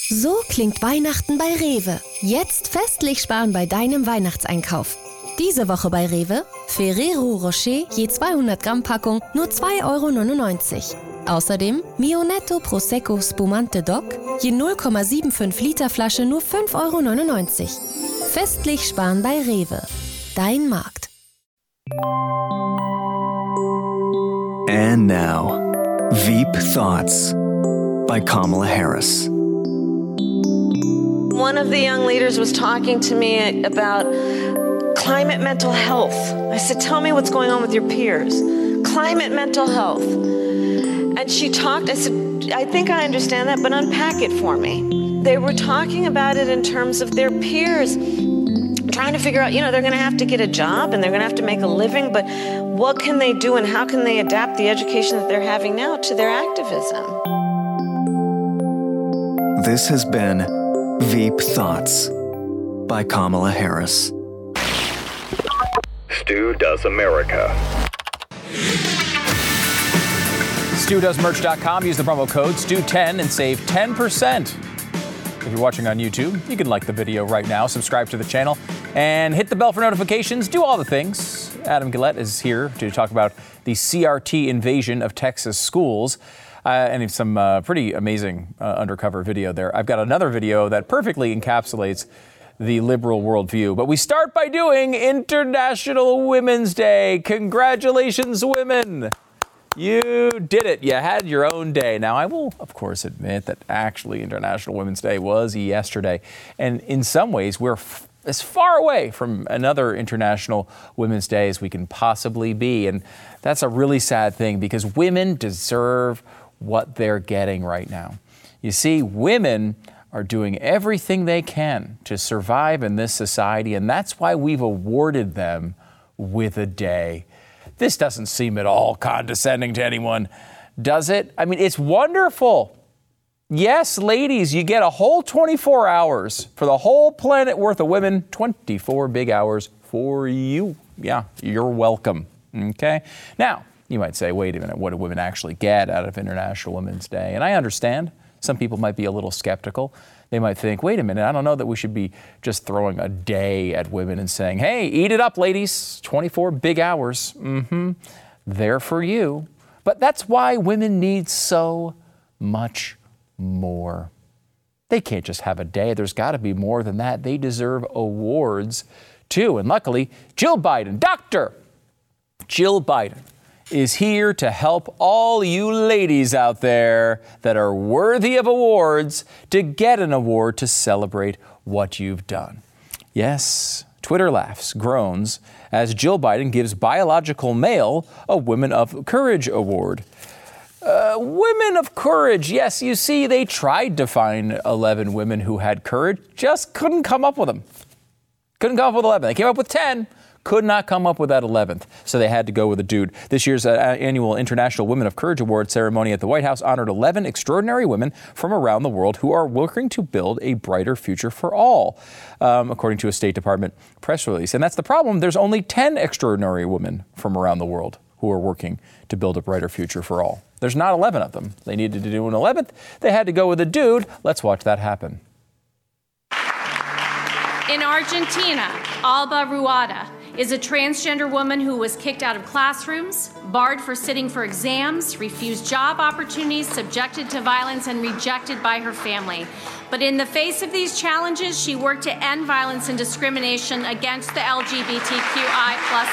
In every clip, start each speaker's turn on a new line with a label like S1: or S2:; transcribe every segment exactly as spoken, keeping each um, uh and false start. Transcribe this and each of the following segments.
S1: So klingt Weihnachten bei Rewe. Jetzt festlich sparen bei deinem Weihnachtseinkauf. Diese Woche bei Rewe: Ferrero Rocher je zweihundert Gramm Packung nur zwei Euro neunundneunzig. Außerdem Mio Netto Prosecco Spumante Doc je null Komma fünfundsiebzig Liter Flasche nur fünf Euro neunundneunzig. Festlich sparen bei Rewe. Dein Markt.
S2: And now, Veep Thoughts by Kamala Harris.
S3: One of the young leaders was talking to me about climate mental health. I said, tell me what's going on with your peers. Climate mental health. And she talked, I said, I think I understand that, but unpack it for me. They were talking about it in terms of their peers, trying to figure out, you know, they're going to have to get a job and they're going to have to make a living, but what can they do and how can they adapt the education that they're having now to their activism?
S2: This has been Veep Thoughts by Kamala Harris.
S4: Stu Does America.
S5: Stu Does Merch dot com. Use the promo code Stu ten and save ten percent. If you're watching on YouTube, you can like the video right now, subscribe to the channel, and hit the bell for notifications. Do all the things. Adam Gillette is here to talk about the C R T invasion of Texas schools. Uh, and some uh, pretty amazing uh, undercover video there. I've got another video that perfectly encapsulates the liberal worldview. But we start by doing International Women's Day. Congratulations, women. You did it. You had your own day. Now, I will, of course, admit that actually International Women's Day was yesterday. And in some ways, we're f- as far away from another International Women's Day as we can possibly be. And that's a really sad thing because women deserve what they're getting right now. You see, women are doing everything they can to survive in this society, and that's why we've awarded them with a day. This doesn't seem at all condescending to anyone, does it? I mean, it's wonderful. Yes, ladies, you get a whole twenty-four hours for the whole planet worth of women, twenty-four big hours for you. Yeah, you're welcome. Okay? Now, you might say, wait a minute, what do women actually get out of International Women's Day? And I understand some people might be a little skeptical. They might think, wait a minute, I don't know that we should be just throwing a day at women and saying, hey, eat it up, ladies, twenty-four big hours. Mm-hmm. They're for you. But that's why women need so much more. They can't just have a day. There's got to be more than that. They deserve awards, too. And luckily, Jill Biden, Doctor Jill Biden, is here to help all you ladies out there that are worthy of awards to get an award to celebrate what you've done. Yes, Twitter laughs, groans, as Jill Biden gives biological male a Women of Courage award. Uh, women of courage, yes, you see, they tried to find eleven women who had courage, just couldn't come up with them. Couldn't come up with eleven. They came up with ten. Could not come up with that eleventh, so they had to go with a dude. This year's uh, annual International Women of Courage Award ceremony at the White House honored eleven extraordinary women from around the world who are working to build a brighter future for all, um, according to a State Department press release. And that's the problem. There's only ten extraordinary women from around the world who are working to build a brighter future for all. There's not eleven of them. They needed to do an eleventh. They had to go with a dude. Let's watch that happen.
S6: In Argentina, Alba Ruada is a transgender woman who was kicked out of classrooms, barred for sitting for exams, refused job opportunities, subjected to violence, and rejected by her family. But in the face of these challenges, she worked to end violence and discrimination against the L G B T Q I plus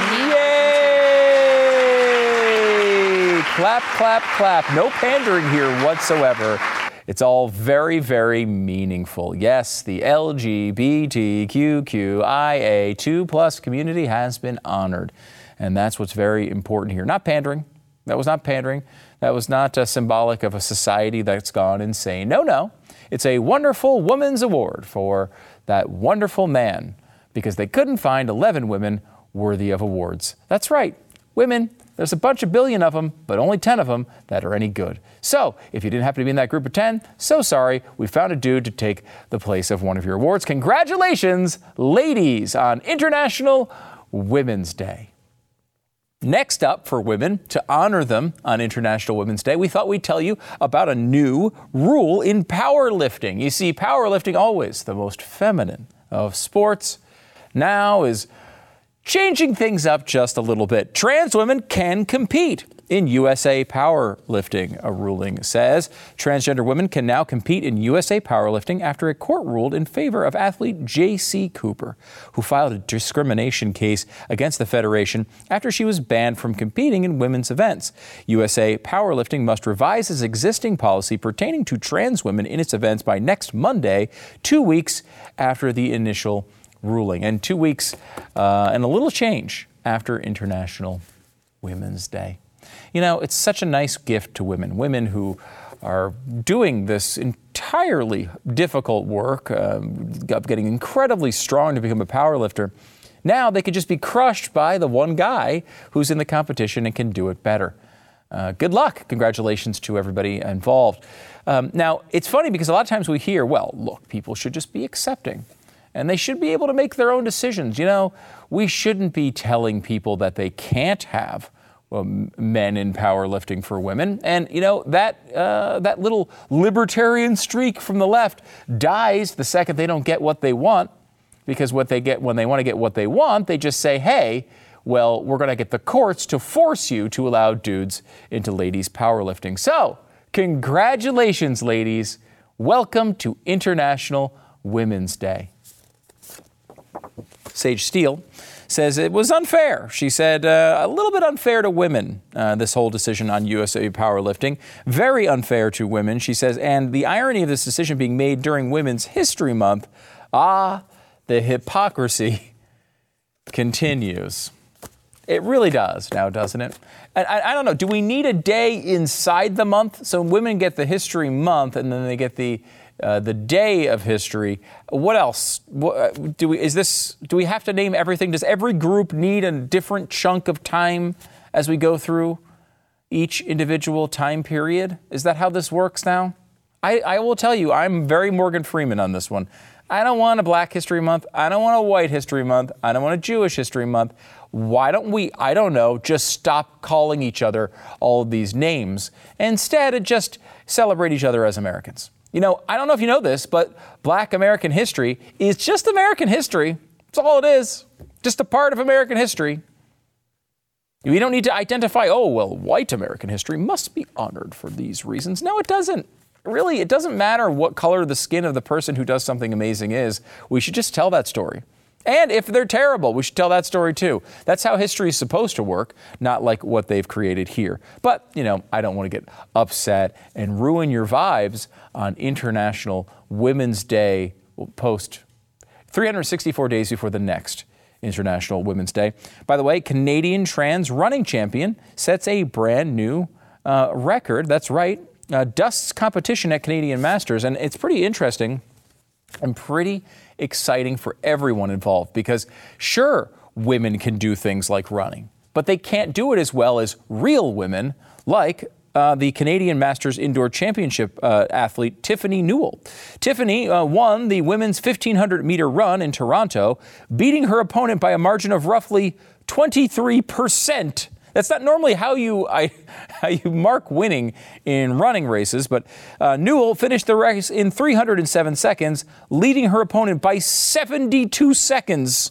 S6: community.
S5: Yay! Clap, clap, clap. No pandering here whatsoever. It's all very, very meaningful. Yes, the L G B T Q I A two plus community has been honored. And that's what's very important here. Not pandering. That was not pandering. That was not uh, symbolic of a society that's gone insane. No, no. It's a wonderful woman's award for that wonderful man because they couldn't find eleven women worthy of awards. That's right. Women. There's a bunch of billion of them, but only ten of them that are any good. So if you didn't happen to be in that group of ten, so sorry. We found a dude to take the place of one of your awards. Congratulations, ladies, on International Women's Day. Next up for women, to honor them on International Women's Day, we thought we'd tell you about a new rule in powerlifting. You see, powerlifting, always the most feminine of sports, now is changing things up just a little bit. Trans women can compete in U S A powerlifting, a ruling says. Transgender women can now compete in U S A powerlifting after a court ruled in favor of athlete J C Cooper, who filed a discrimination case against the federation after she was banned from competing in women's events. U S A powerlifting must revise its existing policy pertaining to trans women in its events by next Monday, two weeks after the initial ruling, and two weeks uh, and a little change after International Women's Day. You know, it's such a nice gift to women, women who are doing this entirely difficult work, uh, getting incredibly strong to become a powerlifter. Now they could just be crushed by the one guy who's in the competition and can do it better. Uh, good luck. Congratulations to everybody involved. Um, now, it's funny because a lot of times we hear, well, look, people should just be accepting. And they should be able to make their own decisions. You know, we shouldn't be telling people that they can't have um, men in powerlifting for women. And, you know, that uh, that little libertarian streak from the left dies the second they don't get what they want. Because what they get when they want to get what they want, they just say, hey, well, we're going to get the courts to force you to allow dudes into ladies powerlifting. So, congratulations, ladies. Welcome to International Women's Day. Sage Steele says it was unfair. She said uh, a little bit unfair to women, uh, this whole decision on U S A powerlifting. Very unfair to women, she says. And the irony of this decision being made during Women's History Month, ah, the hypocrisy continues. It really does now, doesn't it? And I, I don't know, do we need a day inside the month? So women get the History Month and then they get the Uh, the day of history. What else? What, do we? Is this? Do we have to name everything? Does every group need a different chunk of time as we go through each individual time period? Is that how this works now? I, I will tell you, I'm very Morgan Freeman on this one. I don't want a Black History Month. I don't want a White History Month. I don't want a Jewish History Month. Why don't we, I don't know, just stop calling each other all of these names and instead just celebrate each other as Americans? You know, I don't know if you know this, but Black American history is just American history. That's all it is. Just a part of American history. We don't need to identify, oh, well, white American history must be honored for these reasons. No, it doesn't. Really, it doesn't matter what color the skin of the person who does something amazing is. We should just tell that story. And if they're terrible, we should tell that story too. That's how history is supposed to work, not like what they've created here. But, you know, I don't want to get upset and ruin your vibes on International Women's Day post three hundred sixty-four days before the next International Women's Day. By the way, Canadian trans running champion sets a brand new uh, record. That's right. Uh, dusts competition at Canadian Masters. And it's pretty interesting and pretty exciting for everyone involved because, sure, women can do things like running, but they can't do it as well as real women like uh, the Canadian Masters Indoor Championship uh, athlete Tiffany Newell. Tiffany uh, won the women's fifteen hundred meter run in Toronto, beating her opponent by a margin of roughly twenty-three percent. That's not normally how you I, how you mark winning in running races, but uh, Newell finished the race in three hundred seven seconds, leading her opponent by seventy-two seconds.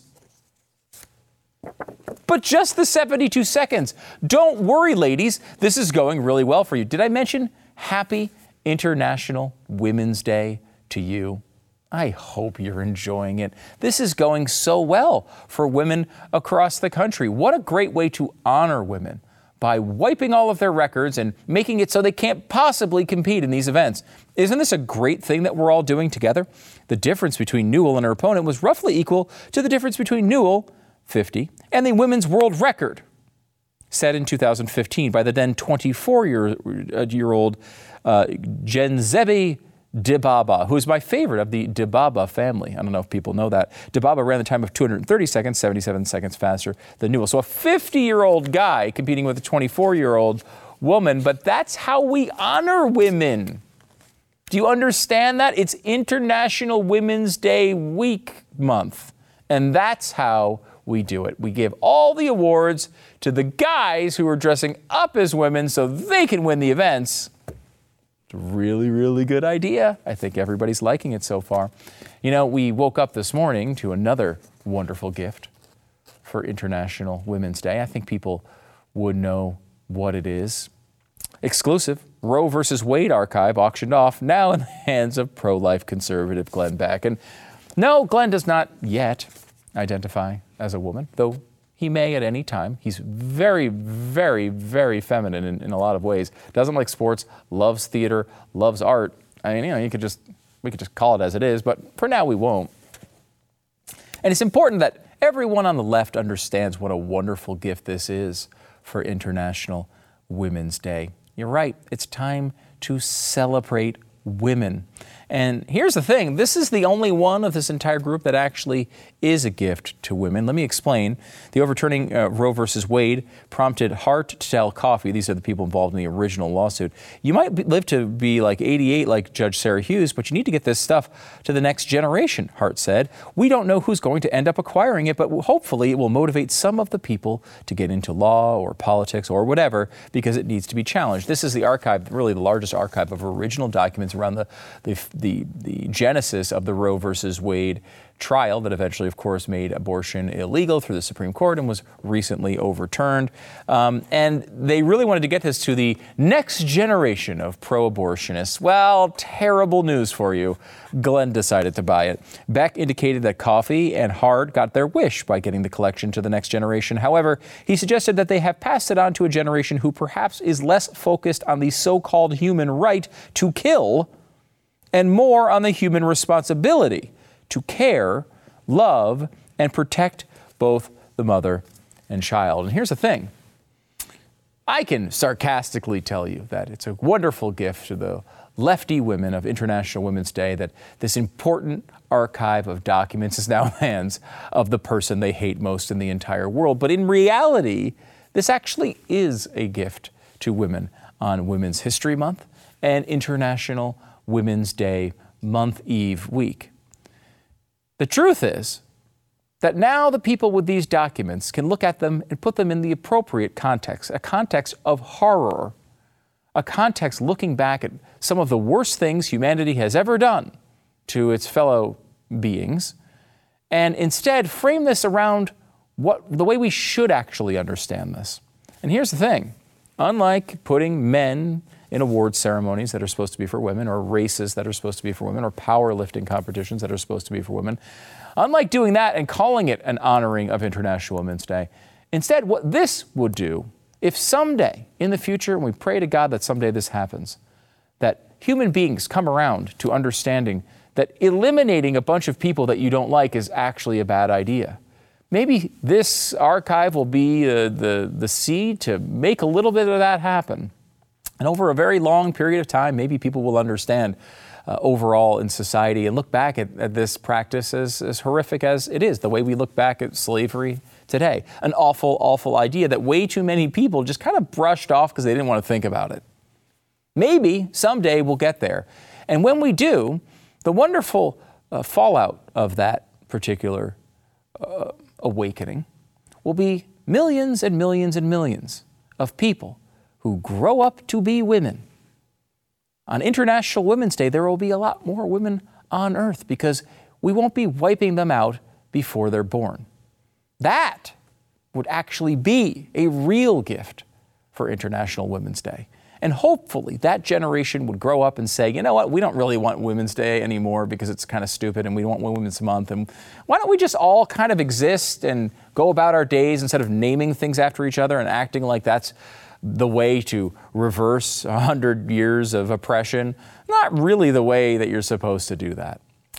S5: But just the seventy-two seconds. Don't worry, ladies. This is going really well for you. Did I mention Happy International Women's Day to you? I hope you're enjoying it. This is going so well for women across the country. What a great way to honor women by wiping all of their records and making it so they can't possibly compete in these events. Isn't this a great thing that we're all doing together? The difference between Newell and her opponent was roughly equal to the difference between Newell, fifty, and the women's world record set in two thousand fifteen by the then twenty-four-year-old uh, Genzebe Dibaba, who is my favorite of the Dibaba family. I don't know if people know that. Dibaba ran the time of two hundred thirty seconds, seventy-seven seconds faster than Newell. So a fifty-year-old guy competing with a twenty-four-year-old woman, but that's how we honor women. Do you understand that? It's International Women's Day week month, and that's how we do it. We give all the awards to the guys who are dressing up as women so they can win the events. It's a really, really good idea. I think everybody's liking it so far. You know, we woke up this morning to another wonderful gift for International Women's Day. I think people would know what it is. Exclusive Roe versus Wade archive auctioned off, now in the hands of pro-life conservative Glenn Beck. And no, Glenn does not yet identify as a woman, though he may at any time. He's very, very, very feminine in, in a lot of ways. Doesn't like sports, loves theater, loves art. I mean, you know, you could just, we could just call it as it is, but for now we won't. And it's important that everyone on the left understands what a wonderful gift this is for International Women's Day. You're right, it's time to celebrate women. And here's the thing, this is the only one of this entire group that actually is a gift to women. Let me explain. The overturning uh, Roe versus Wade prompted Hart to tell Coffey, these are the people involved in the original lawsuit, you might be, live to be like eighty-eight like Judge Sarah Hughes, but you need to get this stuff to the next generation, Hart said. We don't know who's going to end up acquiring it, but hopefully it will motivate some of the people to get into law or politics or whatever, because it needs to be challenged. This is the archive, really the largest archive of original documents around the, the The, the genesis of the Roe versus Wade trial that eventually, of course, made abortion illegal through the Supreme Court and was recently overturned. Um, and they really wanted to get this to the next generation of pro-abortionists. Well, terrible news for you. Glenn decided to buy it. Beck indicated that Coffey and Hart got their wish by getting the collection to the next generation. However, he suggested that they have passed it on to a generation who perhaps is less focused on the so-called human right to kill and more on the human responsibility to care, love, and protect both the mother and child. And here's the thing. I can sarcastically tell you that it's a wonderful gift to the lefty women of International Women's Day that this important archive of documents is now in the hands of the person they hate most in the entire world. But in reality, this actually is a gift to women on Women's History Month and International Women's Day month eve week. The truth is that now the people with these documents can look at them and put them in the appropriate context, a context of horror, a context looking back at some of the worst things humanity has ever done to its fellow beings, and instead frame this around what the way we should actually understand this. And here's the thing, unlike putting men in award ceremonies that are supposed to be for women, or races that are supposed to be for women, or powerlifting competitions that are supposed to be for women. Unlike doing that and calling it an honoring of International Women's Day, instead what this would do, if someday in the future, and we pray to God that someday this happens, that human beings come around to understanding that eliminating a bunch of people that you don't like is actually a bad idea. Maybe this archive will be uh, the, the seed to make a little bit of that happen. And over a very long period of time, maybe people will understand uh, overall in society and look back at, at this practice as, as horrific as it is, the way we look back at slavery today. An awful, awful idea that way too many people just kind of brushed off because they didn't want to think about it. Maybe someday we'll get there. And when we do, the wonderful uh, fallout of that particular uh, awakening will be millions and millions and millions of people who grow up to be women. On International Women's Day, there will be a lot more women on Earth because we won't be wiping them out before they're born. That would actually be a real gift for International Women's Day. And hopefully that generation would grow up and say, you know what, we don't really want Women's Day anymore because it's kind of stupid, and we want Women's Month. And why don't we just all kind of exist and go about our days instead of naming things after each other and acting like that's the way to reverse a hundred years of oppression? Not really the way that you're supposed to do that.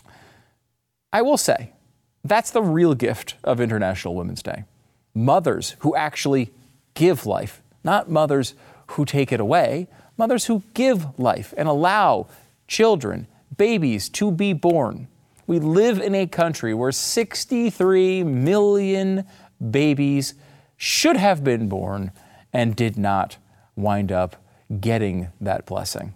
S5: I will say, that's the real gift of International Women's Day. Mothers who actually give life, not mothers who take it away, mothers who give life and allow children, babies to be born. We live in a country where sixty-three million babies should have been born and did not wind up getting that blessing.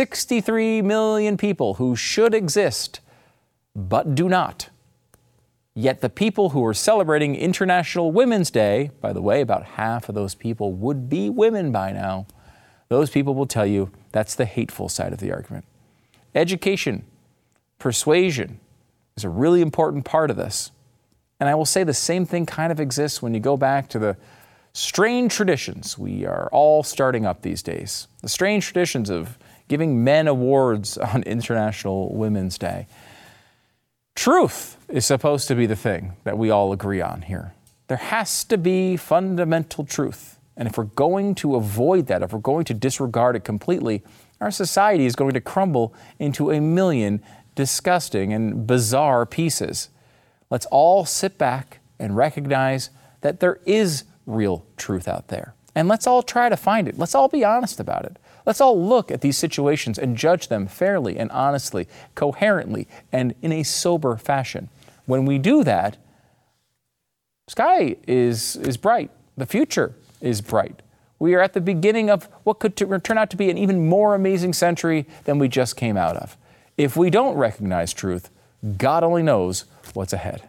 S5: sixty-three million people who should exist, but do not. Yet the people who are celebrating International Women's Day, by the way, about half of those people would be women by now, those people will tell you that's the hateful side of the argument. Education, persuasion is a really important part of this. And I will say the same thing kind of exists when you go back to the strange traditions we are all starting up these days. The strange traditions of giving men awards on International Women's Day. Truth is supposed to be the thing that we all agree on here. There has to be fundamental truth. And if we're going to avoid that, if we're going to disregard it completely, our society is going to crumble into a million disgusting and bizarre pieces. Let's all sit back and recognize that there is real truth out there. And let's all try to find it. Let's all be honest about it. Let's all look at these situations and judge them fairly and honestly, coherently, and in a sober fashion. When we do that, sky is, is bright. The future is bright. We are at the beginning of what could t- turn out to be an even more amazing century than we just came out of. If we don't recognize truth, God only knows what's ahead.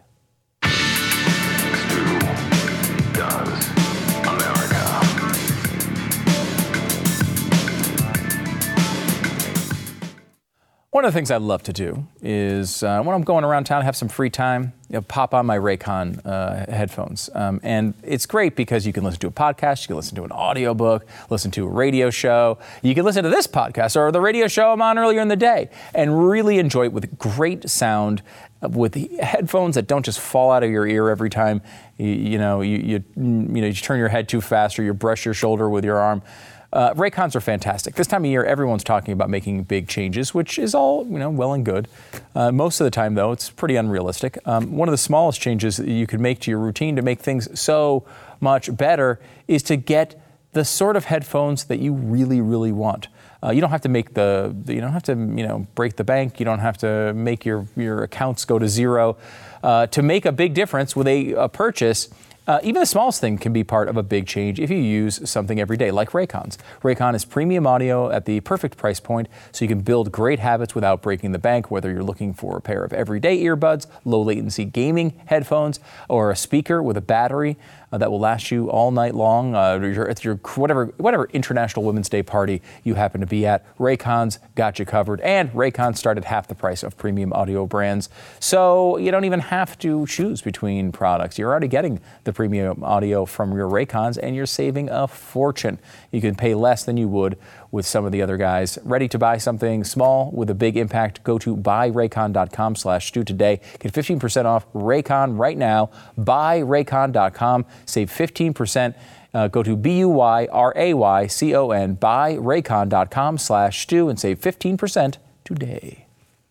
S5: One of the things I love to do is uh, when I'm going around town, have some free time, you know, pop on my Raycon uh, headphones. Um, and it's great because you can listen to a podcast, you can listen to an audiobook, listen to a radio show. You can listen to this podcast or the radio show I'm on earlier in the day and really enjoy it with great sound, uh, with the headphones that don't just fall out of your ear every time you, you know you, you you know you turn your head too fast or you brush your shoulder with your arm. Uh, Raycons are fantastic. This time of year, everyone's talking about making big changes, which is all, you know, well and good. Uh, most of the time, though, it's pretty unrealistic. Um, one of the smallest changes that you could make to your routine to make things so much better is to get the sort of headphones that you really, really want. Uh, you don't have to make the, you don't have to, you know, break the bank. You don't have to make your, your accounts go to zero uh, to make a big difference with a, a purchase. Uh, even the smallest thing can be part of a big change if you use something every day, like Raycons. Raycon is premium audio at the perfect price point, so you can build great habits without breaking the bank, whether you're looking for a pair of everyday earbuds, low latency gaming headphones, or a speaker with a battery uh, that will last you all night long. Uh, your, at your whatever, whatever International Women's Day party you happen to be at, Raycon's got you covered. And Raycon start at half the price of premium audio brands, so you don't even have to choose between products. You're already getting the premium audio from your Raycons, and you're saving a fortune. You can pay less than you would with some of the other guys. Ready to buy something small with a big impact? Go to buy raycon dot com slash stu today. Get fifteen percent off Raycon right now. buy raycon dot com. Save fifteen percent. Uh, go to B U Y R A Y C O N, buy raycon dot com slash stu and save fifteen percent today.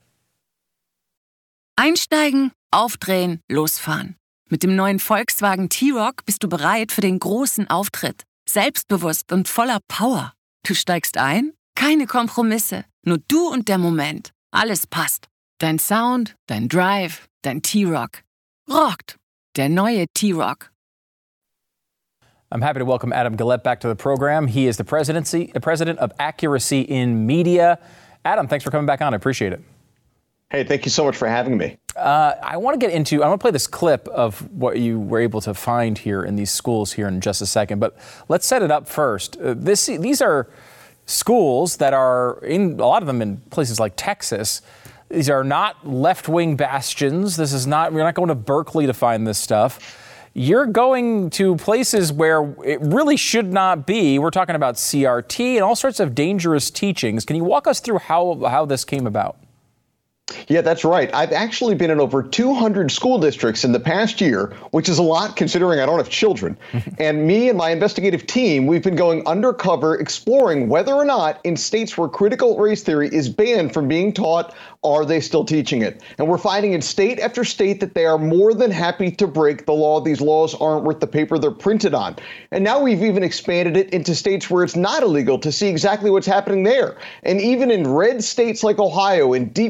S4: Einsteigen, aufdrehen, losfahren. Mit dem neuen Volkswagen T-Roc bist du bereit für den großen Auftritt. Selbstbewusst und voller Power. Du steigst ein? Keine Kompromisse. Nur du und der Moment. Alles passt. Dein Sound, dein Drive, dein T-Roc. Rockt. Der neue T-Roc.
S5: I'm happy to welcome Adam Guillette back to the program. He is the presidency, the president of Accuracy in Media. Adam, thanks for coming back on. I appreciate it.
S7: Hey, thank you so much for having me.
S5: Uh, I want to get into, I want to play this clip of what you were able to find here in these schools here in just a second, but let's set it up first. Uh, this, these are schools that are, in a lot of them in places like Texas. These are not left-wing bastions. This is not, we're not going to Berkeley to find this stuff. You're going to places where it really should not be. We're talking about C R T and all sorts of dangerous teachings. Can you walk us through how, how this came about?
S7: Yeah, that's right. I've actually been in over two hundred school districts in the past year, which is a lot considering I don't have children. And me and my investigative team, we've been going undercover exploring whether or not in states where critical race theory is banned from being taught, are they still teaching it? And we're finding in state after state that they are more than happy to break the law. These laws aren't worth the paper they're printed on. And now we've even expanded it into states where it's not illegal to see exactly what's happening there. And even in red states like Ohio and deep red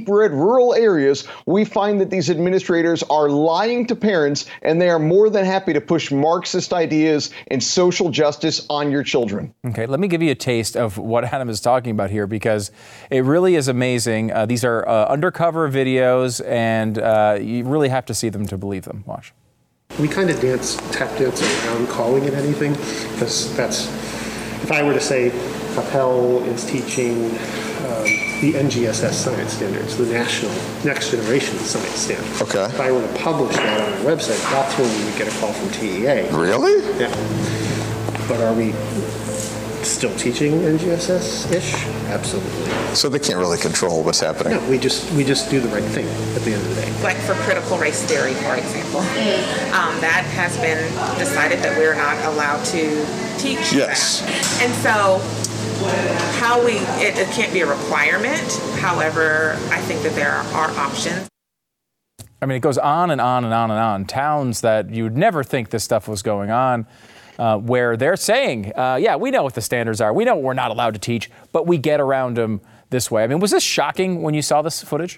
S7: rural areas, we find that these administrators are lying to parents, and they are more than happy to push Marxist ideas and social justice on your children.
S5: Okay, let me give you a taste of what Adam is talking about here, because it really is amazing. Uh, these are uh, undercover videos, and uh, you really have to see them to believe them. Watch.
S8: We kind of dance, tap dance around calling it anything, because that's, if I were to say Capel is teaching um, the N G S S science standards, the National Next Generation Science Standards.
S9: Okay.
S8: If I were to publish that on our website, that's when we would get a call from T E A.
S9: Really?
S8: Yeah. But are we still teaching N G S S-ish? Absolutely.
S9: So they can't really control what's happening.
S8: No, we just we just do the right thing at the end of the day.
S10: Like for critical race theory, for example, um, that has been decided that we're not allowed to teach
S9: Yes.
S10: that. And so how we, it, it can't be a requirement. However, I think that there are, are options.
S5: I mean, it goes on and on and on and on. Towns that you'd never think this stuff was going on, uh, where they're saying, uh, yeah, we know what the standards are. We know we're not allowed to teach, but we get around them this way. I mean, was this shocking when you saw this footage?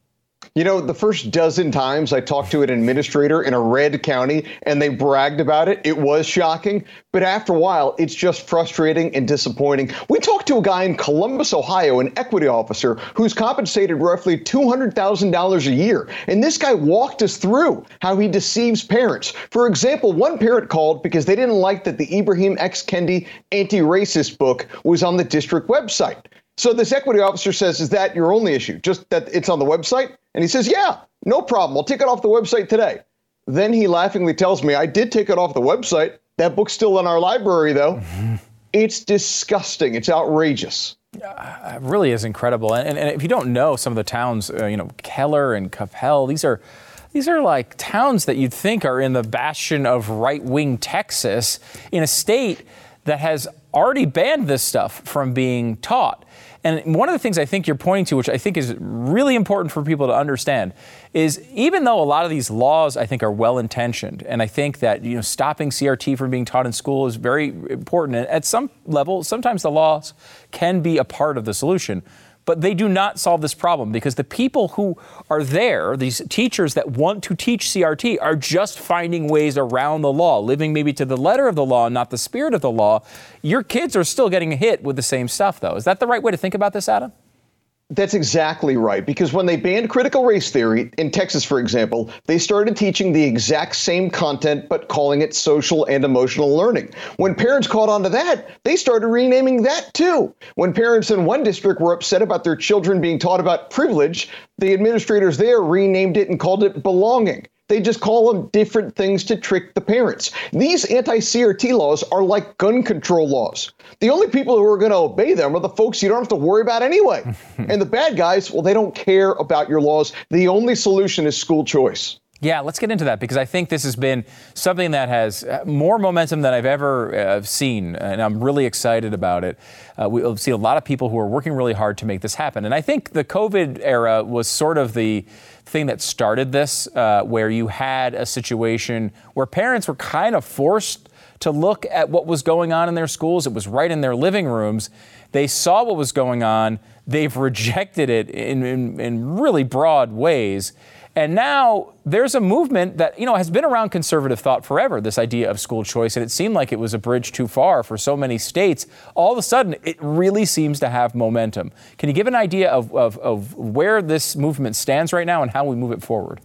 S7: You know, the first dozen times I talked to an administrator in a red county and they bragged about it, it was shocking. But after a while, it's just frustrating and disappointing. We talked to a guy in Columbus, Ohio, an equity officer who's compensated roughly two hundred thousand dollars a year. And this guy walked us through how he deceives parents. For example, one parent called because they didn't like that the Ibrahim X. Kendi anti-racist book was on the district website. So this equity officer says, is that your only issue? Just that it's on the website? And he says, yeah, no problem. I'll take it off the website today. Then he laughingly tells me, I did take it off the website. That book's still in our library, though. Mm-hmm. It's disgusting. It's outrageous.
S5: Uh, it really is incredible. And, and, and if you don't know some of the towns, uh, you know, Keller and Capel, these are these are like towns that you'd think are in the bastion of right-wing Texas in a state that has already banned this stuff from being taught. And one of the things I think you're pointing to, which I think is really important for people to understand, is even though a lot of these laws, I think, are well-intentioned, and I think that, you know, stopping C R T from being taught in school is very important. And at some level, sometimes the laws can be a part of the solution. But they do not solve this problem, because the people who are there, these teachers that want to teach C R T, are just finding ways around the law, living maybe to the letter of the law, not the spirit of the law. Your kids are still getting hit with the same stuff, though. Is that the right way to think about this, Adam?
S7: That's exactly right, because when they banned critical race theory, in Texas, for example, they started teaching the exact same content, but calling it social and emotional learning. When parents caught on to that, they started renaming that too. When parents in one district were upset about their children being taught about privilege, the administrators there renamed it and called it belonging. They just call them different things to trick the parents. These anti-C R T laws are like gun control laws. The only people who are going to obey them are the folks you don't have to worry about anyway. And the bad guys, well, they don't care about your laws. The only solution is school choice.
S5: Yeah, let's get into that, because I think this has been something that has more momentum than I've ever uh, seen, and I'm really excited about it. Uh, we've seen a lot of people who are working really hard to make this happen. And I think the COVID era was sort of the thing that started this, uh, where you had a situation where parents were kind of forced to look at what was going on in their schools. It was right in their living rooms. They saw what was going on. They've rejected it in, in, in really broad ways. And now there's a movement that, you know, has been around conservative thought forever, this idea of school choice, and it seemed like it was a bridge too far for so many states. All of a sudden, it really seems to have momentum. Can you give an idea of, of, of where this movement stands right now and how we move it forward?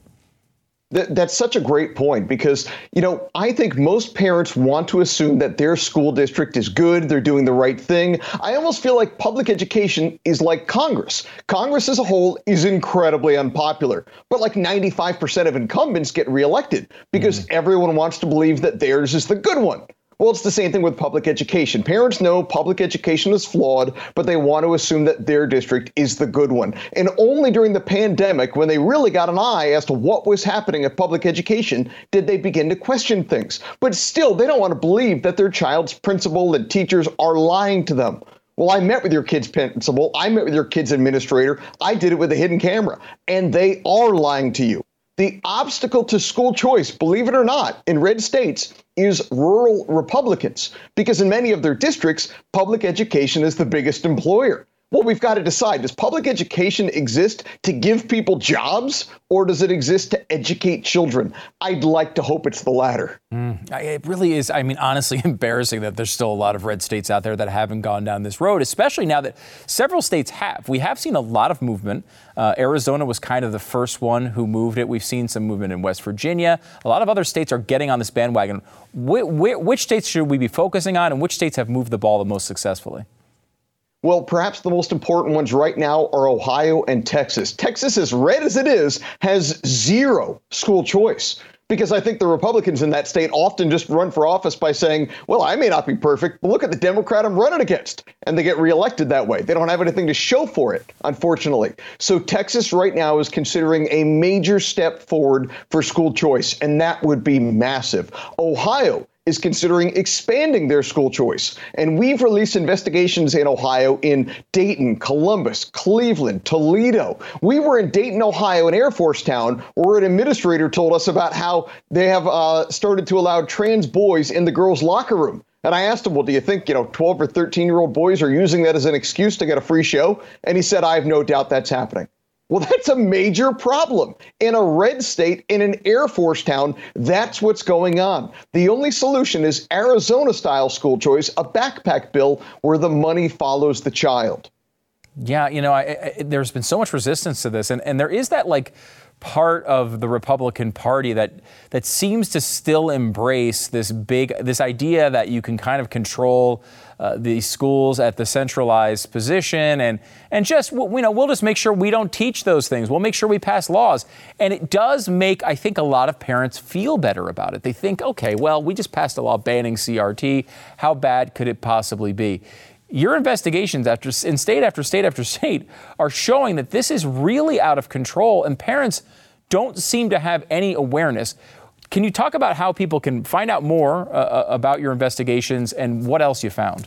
S7: That's such a great point, because, you know, I think most parents want to assume that their school district is good, they're doing the right thing. I almost feel like public education is like Congress. Congress as a whole is incredibly unpopular, but like ninety-five percent of incumbents get reelected because mm. everyone wants to believe that theirs is the good one. Well, it's the same thing with public education. Parents know public education is flawed, but they want to assume that their district is the good one. And only during the pandemic, when they really got an eye as to what was happening at public education, did they begin to question things. But still, they don't want to believe that their child's principal and teachers are lying to them. Well, I met with your kid's principal. I met with your kid's administrator. I did it with a hidden camera. And they are lying to you. The obstacle to school choice, believe it or not, in red states is rural Republicans, because in many of their districts, public education is the biggest employer. Well, we've got to decide, does public education exist to give people jobs, or does it exist to educate children? I'd like to hope it's the latter.
S5: Mm, it really is, I mean, honestly embarrassing that there's still a lot of red states out there that haven't gone down this road, especially now that several states have. We have seen a lot of movement. Uh, Arizona was kind of the first one who moved it. We've seen some movement in West Virginia. A lot of other states are getting on this bandwagon. Wh- wh- which states should we be focusing on, and which states have moved the ball the most successfully?
S7: Well, perhaps the most important ones right now are Ohio and Texas. Texas, as red as it is, has zero school choice. Because I think the Republicans in that state often just run for office by saying, well, I may not be perfect, but look at the Democrat I'm running against. And they get reelected that way. They don't have anything to show for it, unfortunately. So Texas right now is considering a major step forward for school choice, and that would be massive. Ohio is considering expanding their school choice. And we've released investigations in Ohio in Dayton, Columbus, Cleveland, Toledo. We were in Dayton, Ohio, an Air Force town, where an administrator told us about how they have uh, started to allow trans boys in the girls' locker room. And I asked him, well, do you think, you know, twelve or thirteen year old boys are using that as an excuse to get a free show? And he said, I have no doubt that's happening. Well, that's a major problem. In a red state, in an Air Force town, that's what's going on. The only solution is Arizona-style school choice, a backpack bill where the money follows the child.
S5: Yeah, you know, I, I, there's been so much resistance to this, and, and there is that, like, part of the Republican Party that that seems to still embrace this big, this idea that you can kind of control uh, the schools at the centralized position, and and just, you know, we'll just make sure we don't teach those things. We'll make sure we pass laws. And it does make, I think, a lot of parents feel better about it. They think, okay, well, we just passed a law banning C R T. How bad could it possibly be? Your investigations after in state after state after state are showing that this is really out of control, and parents don't seem to have any awareness. Can you talk about how people can find out more uh, about your investigations and what else you found?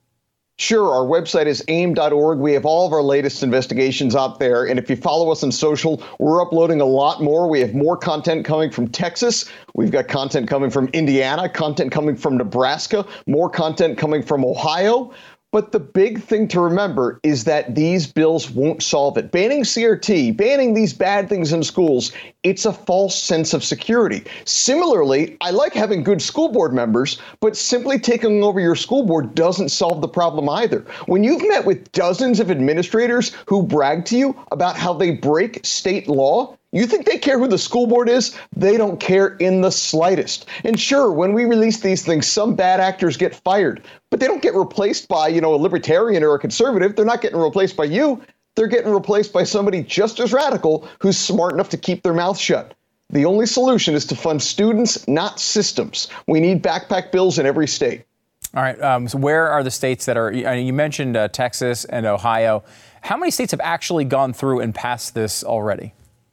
S7: Sure. Our website is aim dot org. We have all of our latest investigations out there. And if you follow us on social, we're uploading a lot more. We have more content coming from Texas. We've got content coming from Indiana, content coming from Nebraska, more content coming from Ohio. But the big thing to remember is that these bills won't solve it. Banning C R T, banning these bad things in schools, it's a false sense of security. Similarly, I like having good school board members, but simply taking over your school board doesn't solve the problem either. When you've met with dozens of administrators who brag to you about how they break state law, you think they care who the school board is? They don't care in the slightest. And sure, when we release these things, some bad actors get fired, but they don't get replaced by, you know, a libertarian or a conservative. They're not getting replaced by you. They're getting replaced by somebody just as radical who's smart enough to keep their mouth shut. The only solution is to fund students, not systems. We need backpack bills in every state.
S5: All right. Um, so where are the states that are, you mentioned uh, Texas and Ohio. How many states have actually gone through and passed this already?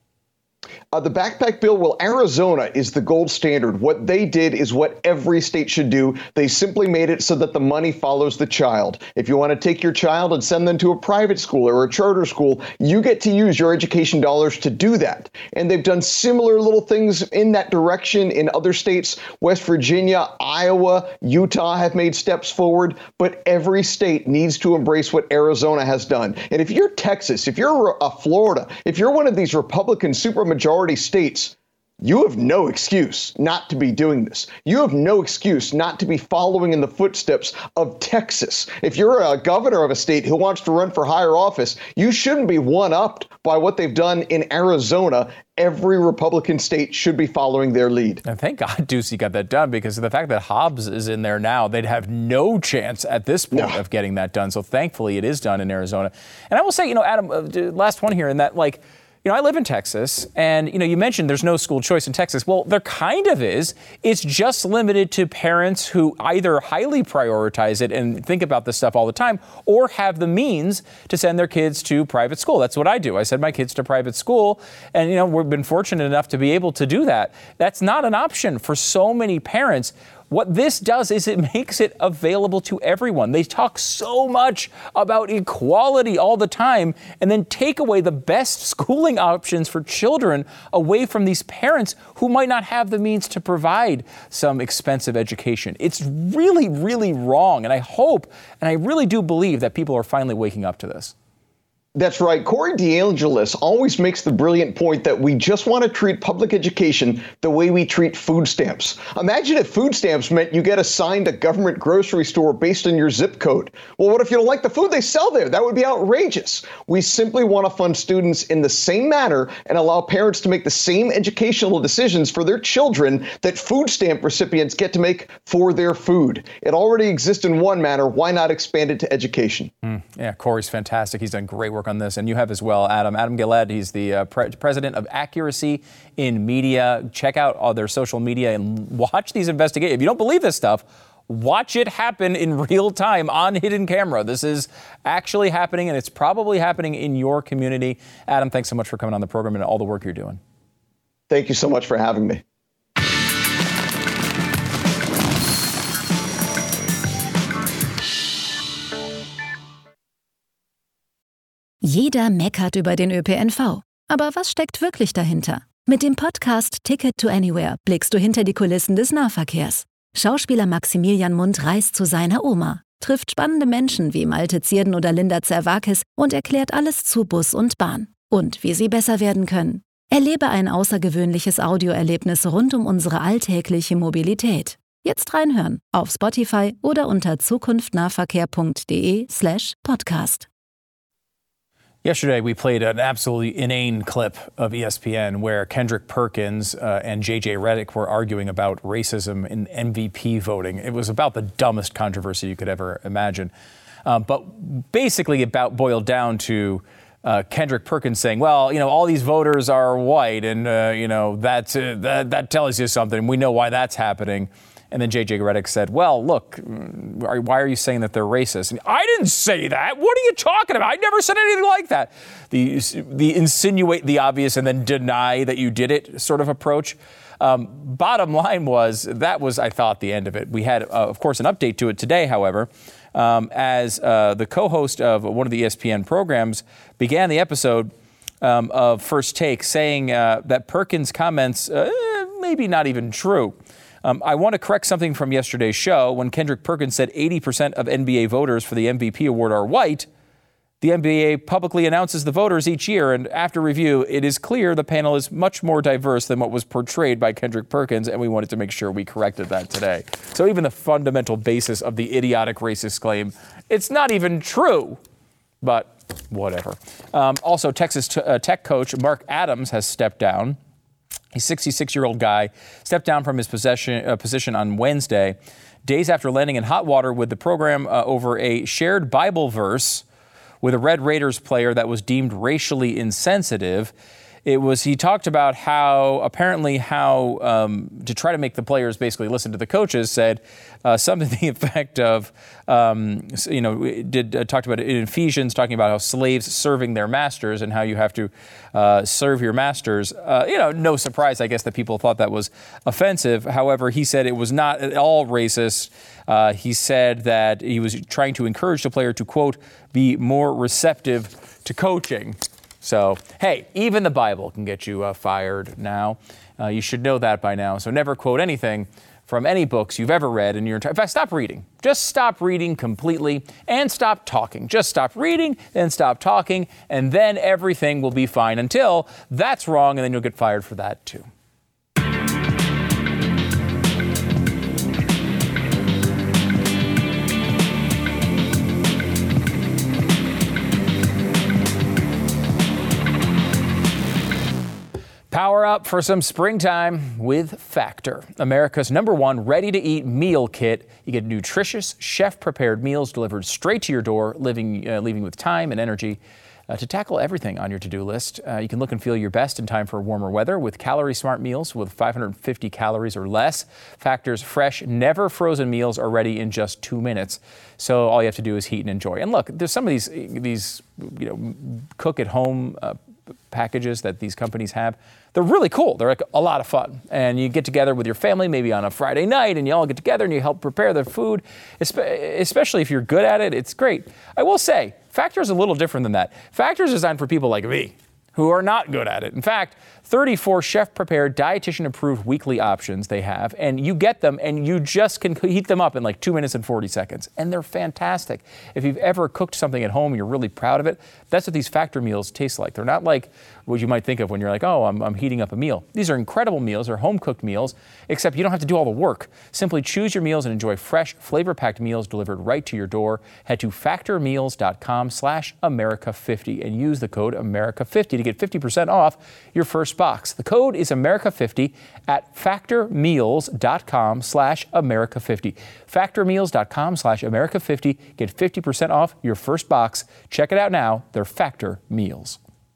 S7: Uh, the backpack bill, well, Arizona is the gold standard. What they did is what every state should do. They simply made it so that the money follows the child. If you want to take your child and send them to a private school or a charter school, you get to use your education dollars to do that. And they've done similar little things in that direction in other states. West Virginia, Iowa, Utah have made steps forward, but every state needs to embrace what Arizona has done. And if you're Texas, if you're uh, Florida, if you're one of these Republican supermajority states, you have no excuse not to be doing this. You have no excuse not to be following in the footsteps of Texas. If you're a governor of a state who wants to run for higher office, you shouldn't be one-upped by what they've done in Arizona. Every Republican state should be following their lead.
S5: And thank God Ducey got that done, because of the fact that Hobbs is in there now, they'd have no chance at this point no. of getting that done. So thankfully it is done in Arizona. And I will say, you know, Adam, uh, last one here, in that, like, you know, I live in Texas, and, you know, you mentioned there's no school choice in Texas. Well, there kind of is. It's just limited to parents who either highly prioritize it and think about this stuff all the time, or have the means to send their kids to private school. That's what I do. I send my kids to private school, and, you know, we've been fortunate enough to be able to do that. That's not an option for so many parents. What this does is it makes it available to everyone. They talk so much about equality all the time, and then take away the best schooling options for children away from these parents who might not have the means to provide some expensive education. It's really, really wrong. And I hope, and I really do believe, that people are finally waking up to this.
S7: That's right. Corey DeAngelis always makes the brilliant point that we just want to treat public education the way we treat food stamps. Imagine if food stamps meant you get assigned a government grocery store based on your zip code. Well, what if you don't like the food they sell there? That would be outrageous. We simply want to fund students in the same manner and allow parents to make the same educational decisions for their children that food stamp recipients get to make for their food. It already exists in one manner. Why not expand it to education?
S5: Mm, yeah, Corey's fantastic. He's done great work on this, and you have as well, Adam. Adam Gillette, he's the uh, pre- president of Accuracy in Media. Check out all their social media and watch these investigations. If you don't believe this stuff, watch it happen in real time on hidden camera. This is actually happening, and it's probably happening in your community. Adam, thanks so much for coming on the program and all the work you're doing.
S7: Thank you so much for having me.
S11: Jeder meckert über den Ö P N V. Aber was steckt wirklich dahinter? Mit dem Podcast Ticket to Anywhere blickst du hinter die Kulissen des Nahverkehrs. Schauspieler Maximilian Mundt reist zu seiner Oma, trifft spannende Menschen wie Malte Zierden oder Linda Zerwakis und erklärt alles zu Bus und Bahn. Und wie sie besser werden können. Erlebe ein außergewöhnliches Audioerlebnis rund um unsere alltägliche Mobilität. Jetzt reinhören auf Spotify oder unter zukunftnahverkehr.de slash podcast.
S5: Yesterday, we played an absolutely inane clip of E S P N where Kendrick Perkins uh, and J J Redick were arguing about racism in M V P voting. It was about the dumbest controversy you could ever imagine. Uh, but basically, about boiled down to uh, Kendrick Perkins saying, well, you know, all these voters are white, and, uh, you know, that's, uh, that, that tells you something. We know why that's happening. And then J J Redick said, well, look, why are you saying that they're racist? And I didn't say that. What are you talking about? I never said anything like that. The, the insinuate the obvious and then deny that you did it sort of approach. Um, bottom line was, that was, I thought, the end of it. We had, uh, of course, an update to it today, however, um, as uh, the co-host of one of the E S P N programs began the episode um, of First Take saying uh, that Perkins' comments uh, maybe not even true. Um, I want to correct something from yesterday's show when Kendrick Perkins said eighty percent of N B A voters for the M V P award are white. The N B A publicly announces the voters each year, and after review, it is clear the panel is much more diverse than what was portrayed by Kendrick Perkins, and we wanted to make sure we corrected that today. So even the fundamental basis of the idiotic racist claim, it's not even true, but whatever. Um, also, Texas t- uh, Tech coach Mark Adams has stepped down. A sixty-six-year-old guy stepped down from his possession, uh, position on Wednesday, days after landing in hot water with the program uh, over a shared Bible verse with a Red Raiders player that was deemed racially insensitive. It was, he talked about how, apparently how, um, to try to make the players basically listen to the coaches, said uh, something to the effect of, um, you know, did uh, talked about it in Ephesians, talking about how slaves serving their masters and how you have to uh, serve your masters. Uh, you know, no surprise, I guess, that people thought that was offensive. However, he said it was not at all racist. Uh, he said that he was trying to encourage the player to, quote, be more receptive to coaching. So, hey, even the Bible can get you uh, fired now. Uh, you should know that by now. So never quote anything from any books you've ever read in your entire... In fact, stop reading. Just stop reading completely and stop talking. Just stop reading, then stop talking, and then everything will be fine until that's wrong, and then you'll get fired for that too. Power up for some springtime with Factor, America's number one ready-to-eat meal kit. You get nutritious, chef-prepared meals delivered straight to your door, living, uh, leaving with time and energy uh, to tackle everything on your to-do list. Uh, you can look and feel your best in time for warmer weather with calorie-smart meals with five hundred fifty calories or less. Factor's fresh, never-frozen meals are ready in just two minutes. So all you have to do is heat and enjoy. And look, there's some of these, these you know, cook-at-home uh, packages that these companies have. They're really cool. They're like a lot of fun. And you get together with your family maybe on a Friday night and you all get together and you help prepare the food, especially if you're good at it. It's great. I will say, Factor is a little different than that. Factor is designed for people like me who are not good at it. In fact, thirty-four chef-prepared, dietitian-approved weekly options they have, and you get them, and you just can heat them up in like two minutes and forty seconds, and they're fantastic. If you've ever cooked something at home and you're really proud of it, that's what these Factor meals taste like. They're not like what you might think of when you're like, oh, I'm, I'm heating up a meal. These are incredible meals. They're home-cooked meals, except you don't have to do all the work. Simply choose your meals and enjoy fresh, flavor-packed meals delivered right to your door. Head to factormeals.com slash America fifty and use the code America fifty to get fifty percent off your first box. The code is America fifty at factormeals.com slash America fifty. Factormeals.com slash America fifty. Get fifty percent off your first box. Check it out now. They're Factor Meals.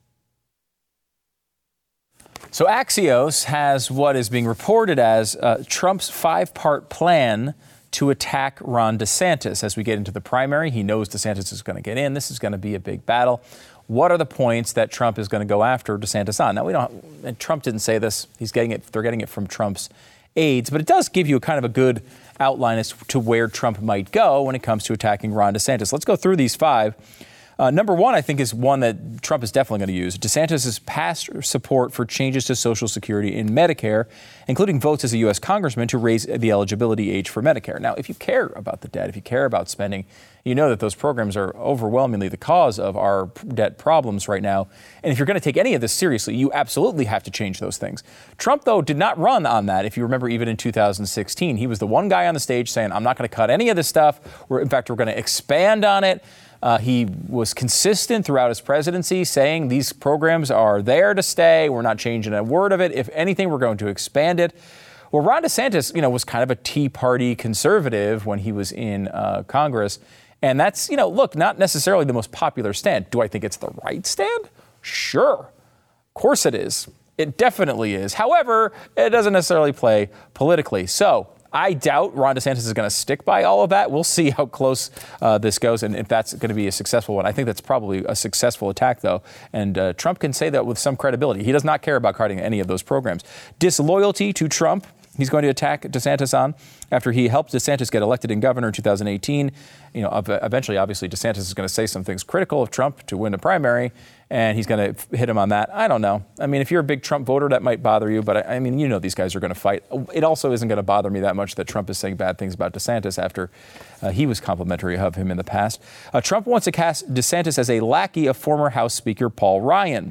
S5: So Axios has what is being reported as uh, Trump's five-part plan to attack Ron DeSantis. As we get into the primary, he knows DeSantis is going to get in. This is going to be a big battle. What are the points that Trump is going to go after DeSantis on? Now, we don't, and Trump didn't say this. He's getting it. They're getting it from Trump's aides, but it does give you a kind of a good outline as to where Trump might go when it comes to attacking Ron DeSantis. Let's go through these five. Uh, number one, I think, is one that Trump is definitely going to use. DeSantis' past support for changes to Social Security in Medicare, including votes as a U S congressman to raise the eligibility age for Medicare. Now, if you care about the debt, if you care about spending, you know that those programs are overwhelmingly the cause of our debt problems right now. And if you're going to take any of this seriously, you absolutely have to change those things. Trump, though, did not run on that. If you remember, even in two thousand sixteen, he was the one guy on the stage saying, I'm not going to cut any of this stuff. We're, in fact, we're going to expand on it. Uh, he was consistent throughout his presidency, saying these programs are there to stay. We're not changing a word of it. If anything, we're going to expand it. Well, Ron DeSantis, you know, was kind of a Tea Party conservative when he was in uh, Congress. And that's, you know, look, not necessarily the most popular stand. Do I think it's the right stand? Sure. Of course it is. It definitely is. However, it doesn't necessarily play politically. So I doubt Ron DeSantis is going to stick by all of that. We'll see how close uh, this goes and if that's going to be a successful one. I think that's probably a successful attack, though. And uh, Trump can say that with some credibility. He does not care about cutting any of those programs. Disloyalty to Trump, he's going to attack DeSantis on after he helped DeSantis get elected in governor in two thousand eighteen. You know, eventually, obviously, DeSantis is going to say some things critical of Trump to win a primary, and he's going to hit him on that. I don't know. I mean, if you're a big Trump voter, that might bother you, but I, I mean, you know, these guys are going to fight. It also isn't going to bother me that much that Trump is saying bad things about DeSantis after uh, he was complimentary of him in the past. Uh, Trump wants to cast DeSantis as a lackey of former House Speaker Paul Ryan.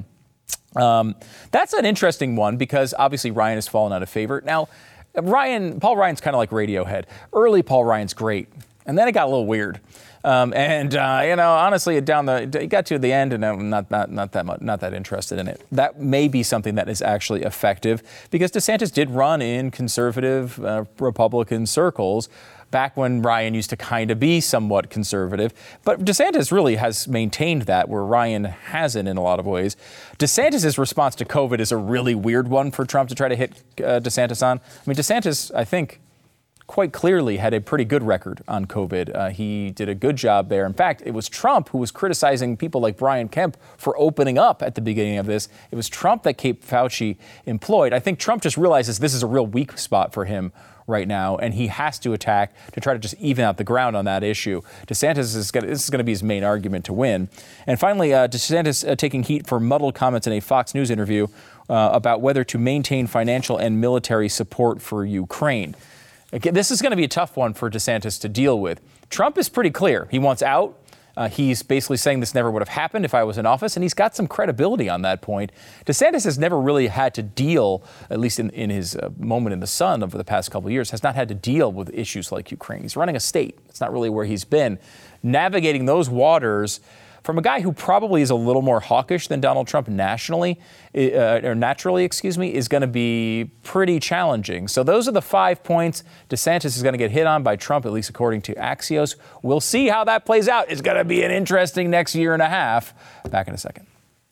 S5: Um, that's an interesting one because obviously Ryan has fallen out of favor. Now, Ryan, Paul Ryan's kind of like Radiohead. Early Paul Ryan's great, and then it got a little weird. Um, and uh, you know, honestly, down the it got to the end, and I'm not not not that much, not that interested in it. That may be something that is actually effective because DeSantis did run in conservative uh, Republican circles back when Ryan used to kind of be somewhat conservative. But DeSantis really has maintained that, where Ryan hasn't in a lot of ways. DeSantis' response to COVID is a really weird one for Trump to try to hit uh, DeSantis on. I mean, DeSantis, I think, quite clearly had a pretty good record on COVID. Uh, he did a good job there. In fact, it was Trump who was criticizing people like Brian Kemp for opening up at the beginning of this. It was Trump that kept Fauci employed. I think Trump just realizes this is a real weak spot for him right now, and he has to attack to try to just even out the ground on that issue. DeSantis is going to, this is going to be his main argument to win. And finally, uh, DeSantis uh, taking heat for muddled comments in a Fox News interview uh, about whether to maintain financial and military support for Ukraine. Again, this is going to be a tough one for DeSantis to deal with. Trump is pretty clear. He wants out. Uh, he's basically saying this never would have happened if I was in office, and he's got some credibility on that point. DeSantis has never really had to deal, at least in, in his uh, moment in the sun over the past couple of years, has not had to deal with issues like Ukraine. He's running a state. It's not really where he's been. Navigating those waters from a guy who probably is a little more hawkish than Donald Trump nationally, uh, or naturally, excuse me, is going to be pretty challenging. So those are the five points DeSantis is going to get hit on by Trump, at least according to Axios. We'll see how that plays out. It's going to be an interesting next year and a half. Back in a second.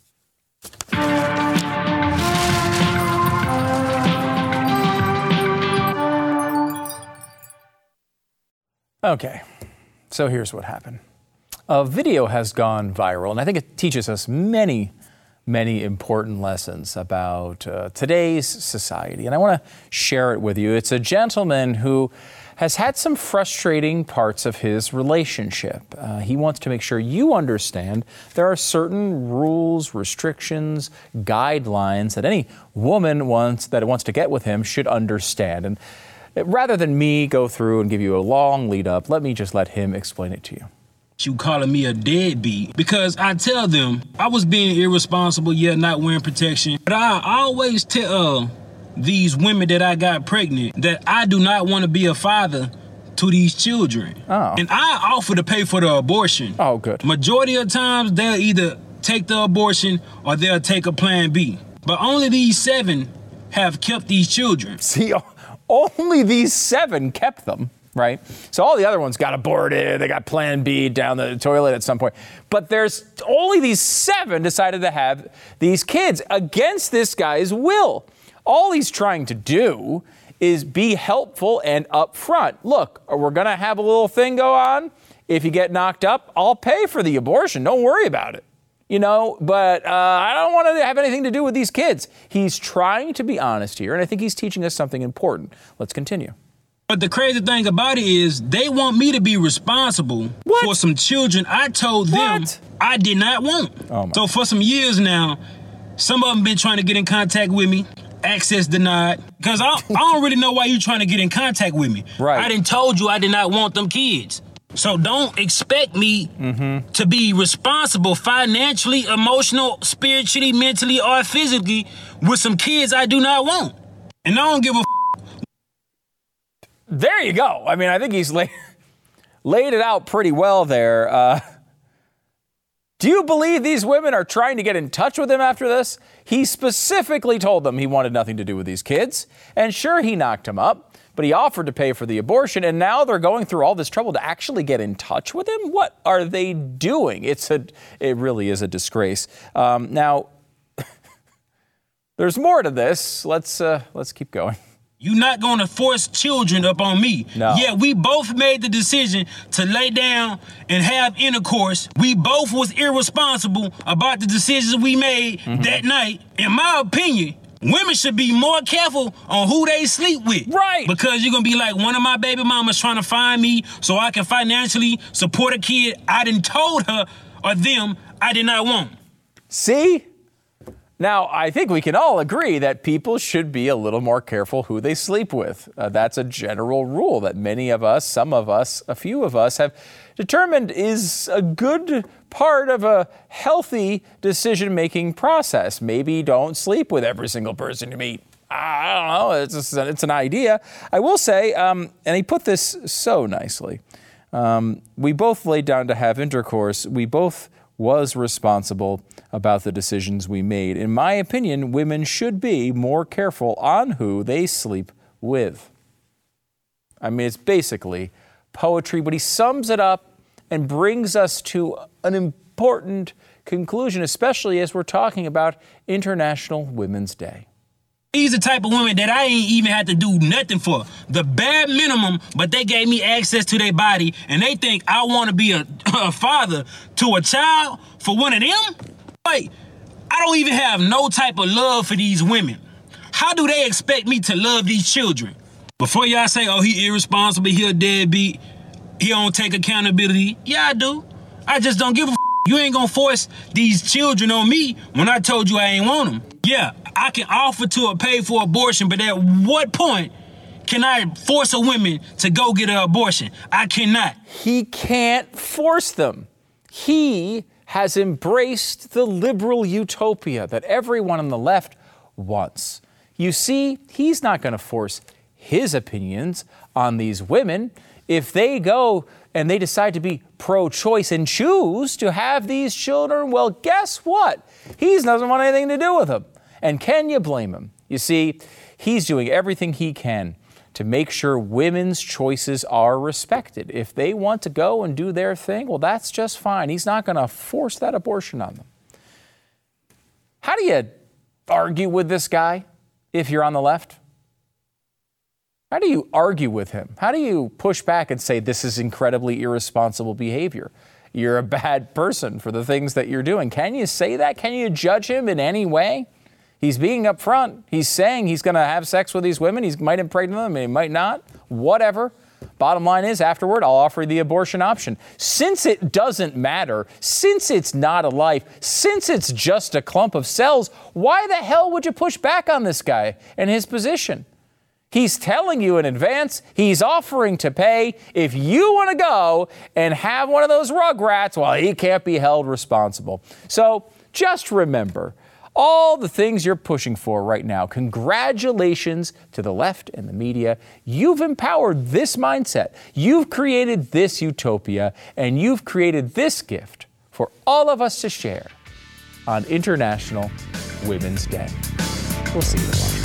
S5: Okay, so here's what happened. A video has gone viral, and I think it teaches us many, many important lessons about uh, today's society. And I want to share it with you. It's a gentleman who has had some frustrating parts of his relationship. Uh, he wants to make sure you understand there are certain rules, restrictions, guidelines that any woman wants that wants to get with him should understand. And rather than me go through and give you a long lead up, let me just let him explain it to you.
S12: You calling me a deadbeat because I tell them I was being irresponsible, yet not wearing protection. But I always tell uh, these women that I got pregnant that I do not want to be a father to these children.
S5: Oh.
S12: And I offer to pay for the abortion.
S5: Oh, good.
S12: Majority of times they'll either take the abortion or they'll take a plan B. But only these seven have kept these children.
S5: See, only these seven kept them. Right? So all the other ones got aborted, they got plan B down the toilet at some point. But there's only these seven decided to have these kids against this guy's will. All he's trying to do is be helpful and upfront. Look, we're going to have a little thing go on. If you get knocked up, I'll pay for the abortion. Don't worry about it. You know, but uh, I don't want to have anything to do with these kids. He's trying to be honest here, and I think he's teaching us something important. Let's continue.
S12: But the crazy thing about it is they want me to be responsible what? for some children I told them what? I did not want.
S5: Oh
S12: so for some years now, some of them been trying to get in contact with me, access denied, because I, I don't really know why you trying to get in contact with me.
S5: Right.
S12: I done told you I did not want them kids. So don't expect me
S5: mm-hmm.
S12: to be responsible financially, emotional, spiritually, mentally, or physically with some kids I do not want. And I don't give a f-
S5: There you go. I mean, I think he's laid, laid it out pretty well there. Uh, do you believe these women are trying to get in touch with him after this? He specifically told them he wanted nothing to do with these kids. And sure, he knocked him up, but he offered to pay for the abortion. And now they're going through all this trouble to actually get in touch with him? What are they doing? It's a, it really is a disgrace. Um, now, there's more to this. Let's, uh, let's keep going.
S12: You're not going to force children up on me.
S5: No.
S12: Yeah, we both made the decision to lay down and have intercourse. We both was irresponsible about the decisions we made mm-hmm. that night. In my opinion, women should be more careful on who they sleep with.
S5: Right.
S12: Because you're going to be like, one of my baby mamas trying to find me so I can financially support a kid I done told her or them I did not want.
S5: See? Now, I think we can all agree that people should be a little more careful who they sleep with. Uh, that's a general rule that many of us, some of us, a few of us have determined is a good part of a healthy decision-making process. Maybe don't sleep with every single person you meet. I don't know. It's, just, it's an idea. I will say, um, and he put this so nicely, um, we both laid down to have intercourse. We both was responsible about the decisions we made. In my opinion, women should be more careful on who they sleep with. I mean, it's basically poetry, but he sums it up and brings us to an important conclusion, especially as we're talking about International Women's Day.
S12: These the type of women that I ain't even had to do nothing for. The bare minimum, but they gave me access to their body, and they think I want to be a, a father to a child for one of them? Like, I don't even have no type of love for these women. How do they expect me to love these children? Before y'all say, oh, he irresponsible, he a deadbeat, he don't take accountability. Yeah, I do. I just don't give a f***. You ain't gonna force these children on me when I told you I ain't want them. Yeah, I can offer to or pay for abortion, but at what point can I force a woman to go get an abortion? I cannot.
S5: He can't force them. He has embraced the liberal utopia that everyone on the left wants. You see, he's not going to force his opinions on these women. If they go and they decide to be pro-choice and choose to have these children, well, guess what? He doesn't want anything to do with them. And can you blame him? You see, he's doing everything he can to make sure women's choices are respected. If they want to go and do their thing, well, that's just fine. He's not going to force that abortion on them. How do you argue with this guy if you're on the left? How do you argue with him? How do you push back and say this is incredibly irresponsible behavior? You're a bad person for the things that you're doing. Can you say that? Can you judge him in any way? He's being upfront. He's saying he's going to have sex with these women. He might impregnate them, he might not. Whatever. Bottom line is, afterward, I'll offer the abortion option. Since it doesn't matter, since it's not a life, since it's just a clump of cells, why the hell would you push back on this guy and his position? He's telling you in advance, he's offering to pay. If you want to go and have one of those rugrats, well, he can't be held responsible. So just remember, all the things you're pushing for right now, congratulations to the left and the media. You've empowered this mindset. You've created this utopia, and you've created this gift for all of us to share on International Women's Day. We'll see you tomorrow.